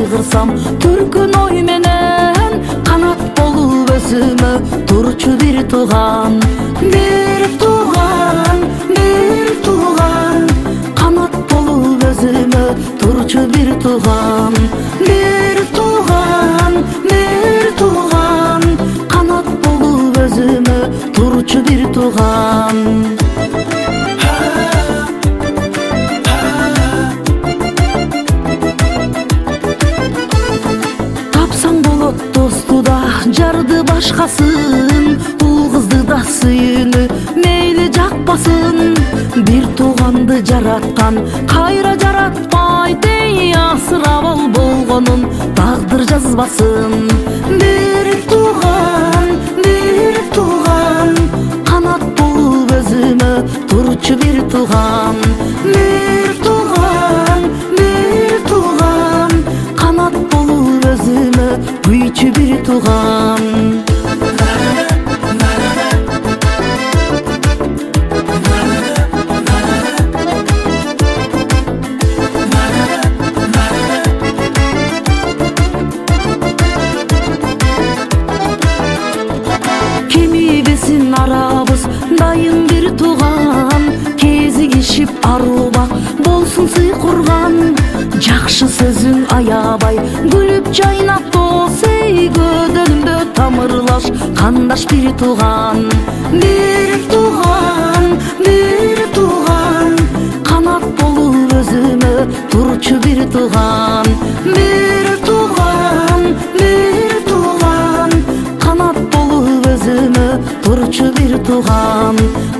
кайгырсам түркүн ой менен канат болуп өзүмө турчу бир тууган, бир тууган, бир тууган, канат болуп өзүмө турчу бир тууган, бир тууган, бир тууган, канат болуп өзүмө турчу бир тууган. Тапсаң болот досту да, жарды башкасын, ул кызды да сүйүүнү мейли жакпасын. Бир тууганды жараткан кайра жаратпайт, эй асырап ал болгонун тагдыр жазбасын. Бир тууган, канат болуп өзүмө турчу бир тууган, бир тууган, канат болуп өзүмө күйчү бир тууган. Кемибесин арабыз дайым бир тууган, кезигишип арубак болсун сый курган. Жакшы сөзүң аябай күлүп жайнап дос, эй көдөлүмдө тамырлаш кандаш бир тууган. Бир тууган, канат болуп өзүмө турчу бир тууган, бир тууган, канат болуп өзүмө турчу бир тууган.